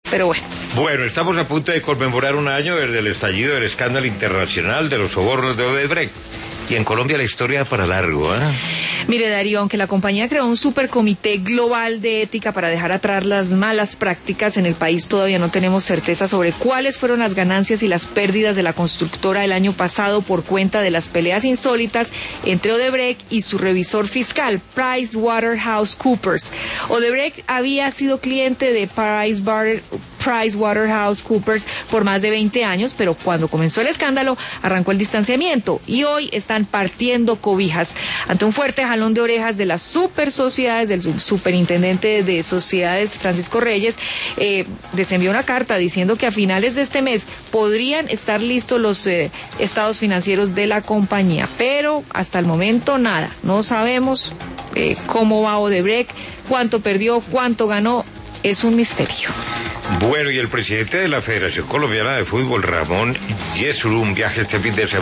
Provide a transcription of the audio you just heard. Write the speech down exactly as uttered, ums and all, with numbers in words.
Pero bueno. Bueno, estamos a punto de conmemorar un año desde el estallido del escándalo internacional de los sobornos de Odebrecht. Y en Colombia la historia para largo, ¿eh? Mire, Darío, aunque la compañía creó un supercomité global de ética para dejar atrás las malas prácticas, en el país todavía no tenemos certeza sobre cuáles fueron las ganancias y las pérdidas de la constructora el año pasado por cuenta de las peleas insólitas entre Odebrecht y su revisor fiscal, PricewaterhouseCoopers. Odebrecht había sido cliente de Price PricewaterhouseCoopers por más de veinte años, pero cuando comenzó el escándalo arrancó el distanciamiento y hoy están partiendo cobijas ante un fuerte jalón de orejas de las super sociedades del superintendente de sociedades, Francisco Reyes. Eh, les envió una carta diciendo que a finales de este mes podrían estar listos los eh, estados financieros de la compañía, pero hasta el momento nada, no sabemos eh, cómo va Odebrecht, cuánto perdió, cuánto ganó, es un misterio. Bueno, y el presidente de la Federación Colombiana de Fútbol, Ramón Yesurún, viaja este fin de semana